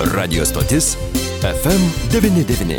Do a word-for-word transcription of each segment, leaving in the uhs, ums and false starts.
Radio stotis F M devyni devyni.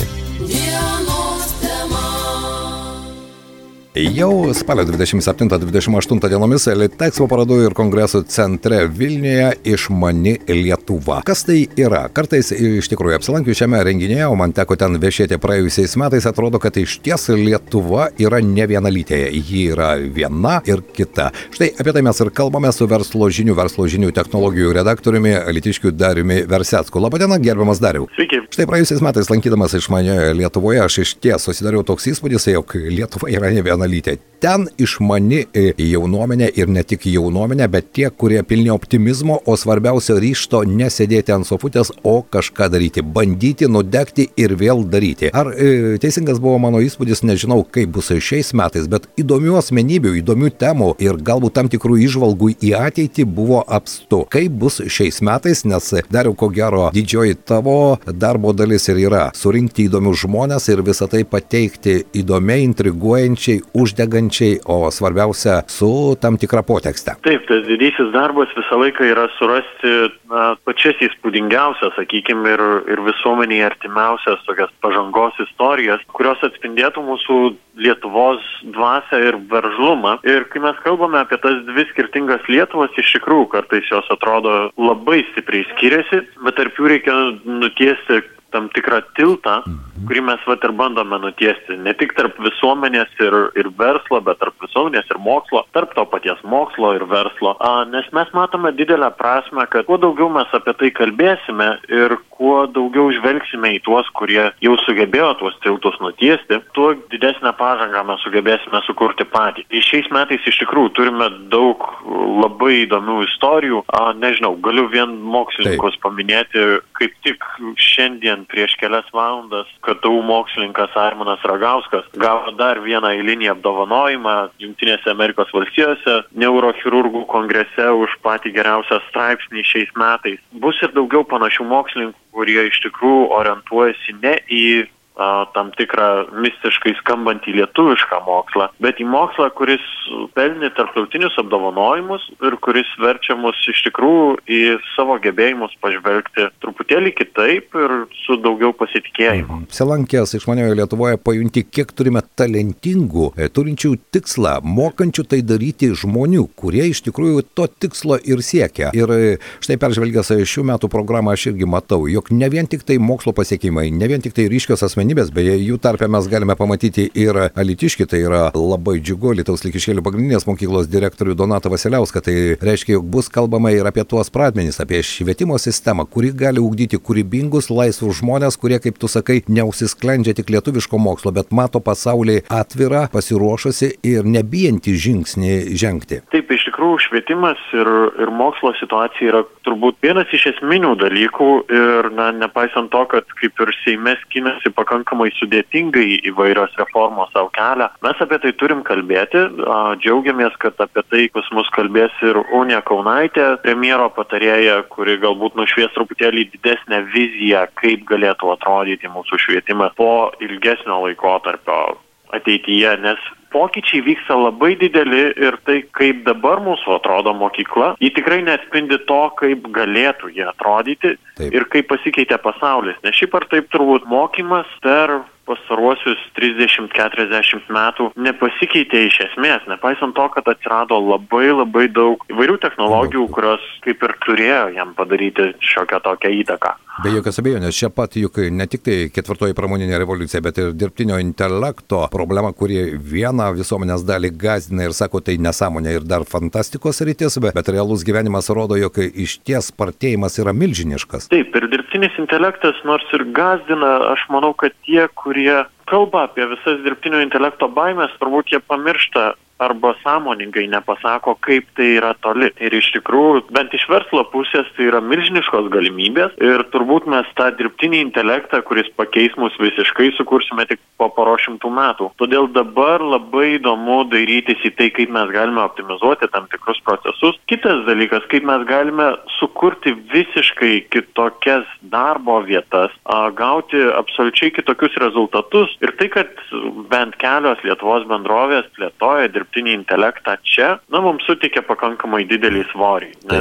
Jau spalio dvidešimt septintą dvidešimt aštuntą dienomis Litexpo parodų ir kongresų centre Vilniuje išmani Lietuva. Kas tai yra? Kartais iš tikrųjų apsilankius šiame renginyje, o man teko ten viešėti praėjusiais metais, atrodo, kad iš ties Lietuva yra ne vienalytė. Ji yra viena ir kita. Štai apie tai mes ir kalbame su verslo žinių, verslo žinių technologijų redaktoriumi alytiškiu Dariumi Versecku. Labadiena, gerbiamas Dariau. Sveiki. Štai praėjusiais metais lankydamas išmanioje Lietuvoje, aš iš ties susidariau toks įspūdis, jog Lietuva yra ne viena. Ten išmani jaunuomenė ir ne tik jaunuomenė, bet tie, kurie pilni optimizmo, o svarbiausia ryžto nesėdėti ant sofutės, o kažką daryti, bandyti, nudegti ir vėl daryti. Ar e, teisingas buvo mano įspūdis, nežinau, kaip bus šiais metais, bet įdomių asmenybių, įdomių temų ir galbūt tam tikrų įžvalgų į ateitį buvo apstu. Kaip bus šiais metais, nes Dariau, ko gero, didžioji tavo darbo dalis ir yra surinkti įdomius žmones ir visą tai pateikti įdomiai, intriguojančiai, uždegančiai, o svarbiausia su tam tikra potekste. Taip, tas didysis darbas visą laiką yra surasti na, pačias įspūdingiausias, sakykime, ir, ir visuomeniai artimiausias tokias pažangos istorijas, kurios atspindėtų mūsų Lietuvos dvasią ir veržlumą. Ir kai mes kalbame apie tas dvi skirtingas Lietuvas, iš tikrųjų kartais jos atrodo labai stipriai skiriasi, bet tarp jų reikia nutiesti tam tikrą tiltą, kurį mes vat ir bandome nutiesti. Ne tik tarp visuomenės ir, ir verslo, bet tarp visuomenės ir mokslo, tarp to paties mokslo ir verslo. A, nes mes matome didelę prasmę, kad kuo daugiau mes apie tai kalbėsime ir kuo daugiau žvelgsime į tuos, kurie jau sugebėjo tuos tiltus nutiesti, tuo didesnę pažangą mes sugebėsime sukurti patį. Ir šiais metais iš tikrųjų turime daug labai įdomių istorijų. A, nežinau, galiu vien mokslininkus Taip. paminėti, kaip tik šiandien prieš kelias valandas K T U mokslininkas Arminas Ragauskas gavo dar vieną eilinį apdovanojimą Jungtinėse Amerikos valstijose neurochirurgų kongrese už patį geriausią straipsnį šiais metais. Bus ir daugiau panašių mokslininkų, kurie iš tikrųjų orientuojasi ne į a, tam tikrą mistiškai skambantį lietuvišką mokslą, bet į mokslą, kuris pelnė tarptautinius apdovanojimus ir kuris verčia mus iš tikrųjų į savo gebėjimus pažvelgti truputėlį kitaip ir su daugiau pasitikėjimu. Apsilankęs išmanioje Lietuvoje pajunti, kiek turime talentingų, turinčių tikslą, mokančių tai daryti žmonių, kurie iš tikrųjų to tikslo ir siekia. Ir štai peržvelgęs šių metų programą aš irgi matau, jog ne vien tik tai mokslo pasiekimai, ne vien tik tai ryškios asmenybės, beje, jų tarpe mes galime pamatyti ir alytiškį, tai yra labai džiugu, Alytaus Likiškėlių pagrindinės mokyklos direktorių Donatą Vasiliauską, tai reiškia, jog bus kalbama ir apie tuos pradmenis, apie švietimo sistemą, kuri gali ugdyti kūrybingus, laisvus žmonės, kurie, kaip tu sakai, neužsisklendžia tik lietuviško mokslo, bet mato pasaulį atvirą, pasiruošusi ir nebijantį žingsnį žengti. Taip, iš tikrųjų, švietimas ir, ir mokslo situacija yra turbūt vienas iš esminių dalykų ir, na, nepaisant to, kad kaip ir Seime skinasi pakankamai sudėtingai įvairios reformos savo kelią, mes apie tai turim kalbėti. Džiaugiamės, kad apie tai pas mus kalbės ir Unija Kaunaitė, premjero patarėja, kuri galbūt nušvies truputėlį didesnę viziją, kaip galėtų atrodyti mūsų švietimas po ilgesnio laikotarpio ateityje, nes pokyčiai vyksta labai dideli ir tai, kaip dabar mūsų atrodo mokykla, ji tikrai neatspindi to, kaip galėtų jie atrodyti taip. Ir kaip pasikeitė pasaulis. Nes šiaip ar taip turbūt mokymas per pastaruosius trisdešimt keturiasdešimt metų nepasikeitė iš esmės, nepaisant to, kad atsirado labai labai daug įvairių technologijų, kurios kaip ir turėjo jam padaryti šiokią tokią įtaką. Be jokios abejonės, čia pat juk ne tik tai ketvirtoji pramoninė revoliucija, bet ir dirbtinio intelekto problema, kuri vieną visuomenės dalį gąsdina ir sako, tai nesąmonė ir dar fantastikos rytis, bet realus gyvenimas rodo, jog iš ties spartėjimas yra milžiniškas. Taip, ir dirbtinis intelektas nors ir gąsdina, aš manau, kad tie, kurie kalba apie visas dirbtinio intelekto baimės, turbūt jie pamiršta arba sąmoningai nepasako, kaip tai yra toli. Ir iš tikrųjų, bent iš verslo pusės, tai yra milžiniškos galimybės ir turbūt mes tą dirbtinį intelektą, kuris pakeis mus visiškai, sukursime tik po poros šimtų metų. Todėl dabar labai įdomu dairytis į tai, kaip mes galime optimizuoti tam tikrus procesus. Kitas dalykas, kaip mes galime sukurti visiškai kitokias darbo vietas, gauti absoliučiai kitokius rezultatus. Ir tai, kad bent kelios Lietuvos bendrovės plėtoja dirbtinį intelektą čia, na, mums suteikia pakankamai didelį svorį, nes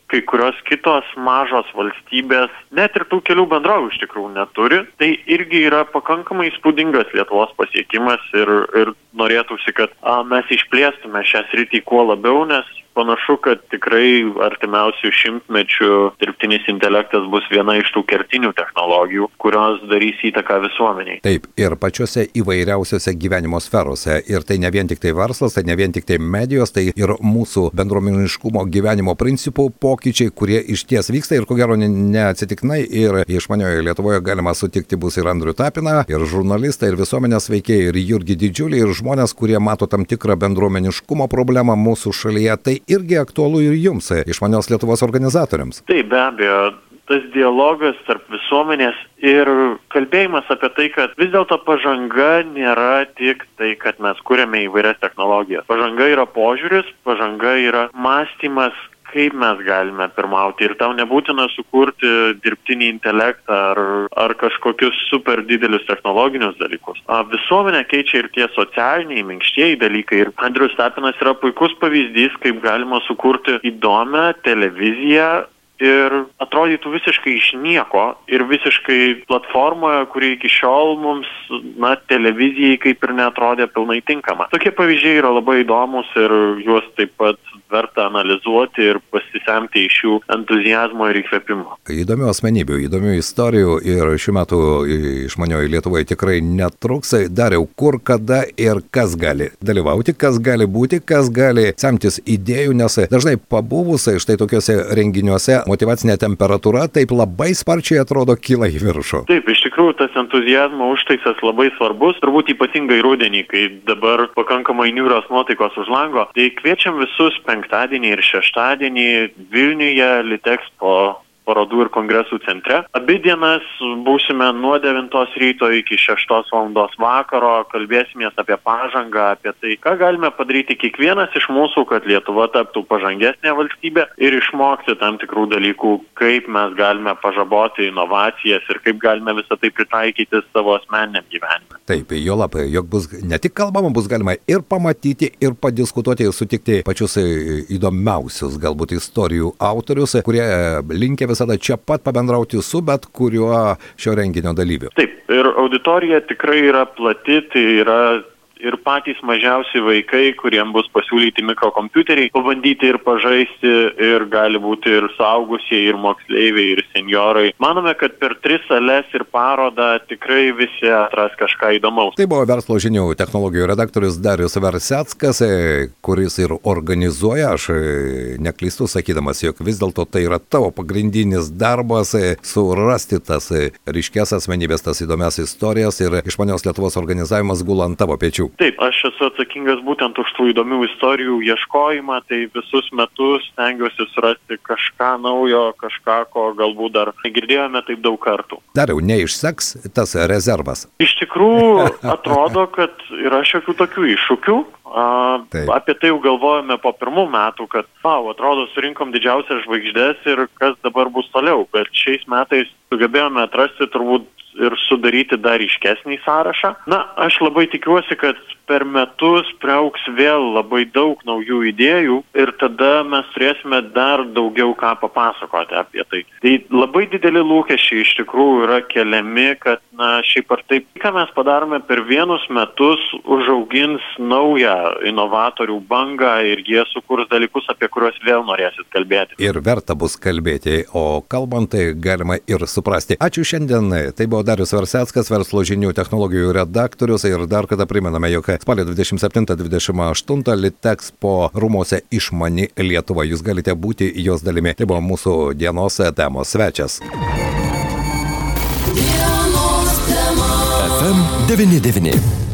kai kurios kitos mažos valstybės net ir tų kelių bendrovių iš tikrųjų neturi. Tai irgi yra pakankamai įspūdingas Lietuvos pasiekimas ir, ir norėtųsi, kad a, mes išplėstume šią sritį kuo labiau, nes panašu, kad tikrai artimiausių šimtmečių dirbtinis intelektas bus viena iš tų kertinių technologijų, kurios darys įtaką visuomeniai. Taip, ir pačiose įvairiausiose gyvenimo sferose. Ir tai ne vien tik tai verslas, tai ne vien tik tai medijos, tai ir mūsų bendruomeniškumo gyvenimo principų pokyčiai, kurie išties vyksta ir ko gero neatsitiktinai. Ir išmanioje Lietuvoje galima sutikti bus ir Andrių Tapiną, ir žurnalistą, ir visuomenės veikėjai, ir Jurgį Didžiulį, ir žmonės, kurie mato tam tikrą bendruomeniškumo problemą mūsų šalyje. Tai irgi aktualu ir jums, išmanios Lietuvos organizatoriams. Taip, be abejo, tas dialogas tarp visuomenės ir kalbėjimas apie tai, kad vis dėlto pažanga nėra tik tai, kad mes kuriame įvairias technologijas. Pažanga yra požiūris, pažanga yra mąstymas, kaip mes galime pirmauti. Ir tau nebūtina sukurti dirbtinį intelektą ar, ar kažkokius super didelius technologinius dalykus. A, visuomenę keičia ir tie socialiniai, minkštieji dalykai. Ir Andrius Tapinas yra puikus pavyzdys, kaip galima sukurti įdomią televiziją ir atrodytų visiškai iš nieko ir visiškai platformoje, kuri iki šiol mums, na, televizijai kaip ir neatrodė pilnai tinkama. Tokie pavyzdžiai yra labai įdomus ir juos taip pat verta analizuoti ir pasisemti iš jų entuziazmo ir įkvėpimo. Įdomių asmenybių, įdomių istorijų ir šiuo metu išmanioji Lietuvoje tikrai netruks. Dariau, kur, kada ir kas gali dalyvauti, kas gali būti, kas gali semtis idėjų, nes dažnai pabuvus štai tokiuose renginiuose motyvacinė temperatūra taip labai sparčiai atrodo kyla į viršų. Taip, iš tikrųjų tas entuziazmo užtaisas labai svarbus, turbūt ypatingai rudenį, kai dabar pakankamai niūrios nuotaikos už lango. Tai kviečiam visus penktadienį ir šeštadienį Vilniuje Litexpo parodų ir kongresų centre. Abi dienas būsime nuo devintos ryto iki šeštos valandos vakaro, kalbėsimės apie pažangą, apie tai, ką galime padaryti kiekvienas iš mūsų, kad Lietuva taptų pažangesnė valstybė ir išmokti tam tikrų dalykų, kaip mes galime pažaboti inovacijas ir kaip galime visą tai pritaikyti savo asmeniniam gyvenime. Taip, jo labai, jog bus ne tik kalbama, bus galima ir pamatyti, ir padiskutuoti, ir sutikti pačius įdomiausius galbūt istorijų autorius, kurie linkia visada čia pat pabendrauti su bet kuriuo šio renginio dalyviu. Taip, ir auditorija tikrai yra plati, tai yra ir patys mažiausi vaikai, kuriem bus pasiūlyti mikrokompiuteriai, pabandyti ir pažaisti, ir gali būti ir suaugusieji, ir moksleiviai, ir senjorai. Manome, kad per tris sales ir parodą tikrai visi atras kažką įdomaus. Tai buvo Verslo žinių technologijų redaktorius Darius Verseckas, kuris ir organizuoja, aš neklystu sakydamas, jog vis dėlto tai yra tavo pagrindinis darbas surasti tas ryškias asmenybės, tas įdomias istorijas ir išmanios Lietuvos organizavimas gula ant tavo pečių. Taip, aš esu atsakingas būtent už tų įdomių istorijų ieškojimą, tai visus metus stengiuosi surasti kažką naujo, kažką, ko galbūt dar negirdėjome taip daug kartų. Dariau, neišseks tas rezervas? Iš tikrųjų, atrodo, kad yra šiokių tokių iššūkių. A, apie tai jau galvojame po pirmų metų, kad, wow, atrodo, surinkom didžiausias žvaigždės ir kas dabar bus toliau, bet šiais metais sugebėjome atrasti turbūt ir sudaryti dar ryškesnį sąrašą. Na, aš labai tikiuosi, kad per metus priaugs vėl labai daug naujų idėjų ir tada mes turėsime dar daugiau ką papasakoti apie tai. Tai labai dideli lūkesčiai iš tikrųjų yra keliami, kad, na, šiaip ar taip, ką mes padarome per vienus metus, užaugins naują inovatorių bangą ir jie sukurs dalykus, apie kuriuos vėl norėsit kalbėti. Ir verta bus kalbėti, o kalbant tai galima ir suprasti. Ačiū šiandien, tai buvo Darius Verseckas, Verslo žinių technologijų redaktorius ir dar kada primename, jog spalio dvidešimt septintą dvidešimt aštuntą Litexpo rūmuose Išmani Lietuva. Jūs galite būti jos dalimi. Tai buvo mūsų dienos temos svečias. F M devyni devyni.